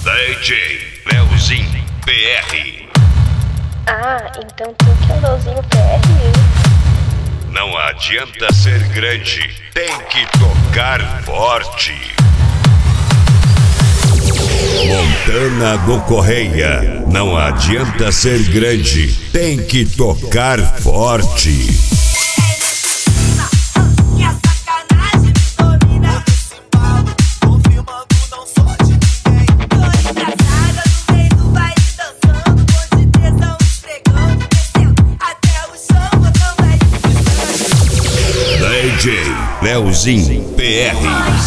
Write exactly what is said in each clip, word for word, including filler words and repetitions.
D J Leozinho P R. Ah, então tu que é o Leozinho P R? Não adianta ser grande, tem que tocar forte. Montana do Correia. Não adianta ser grande, tem que tocar forte. D J Leozinho P R.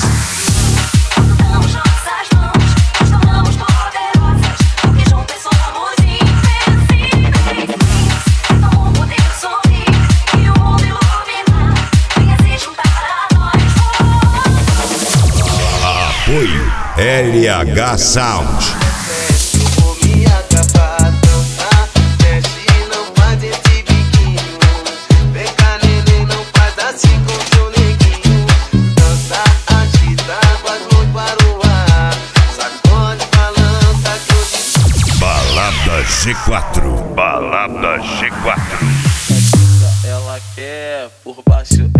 Apoio L H Sound. Balada G quatro. Balada G quatro. Ela quer por baixo.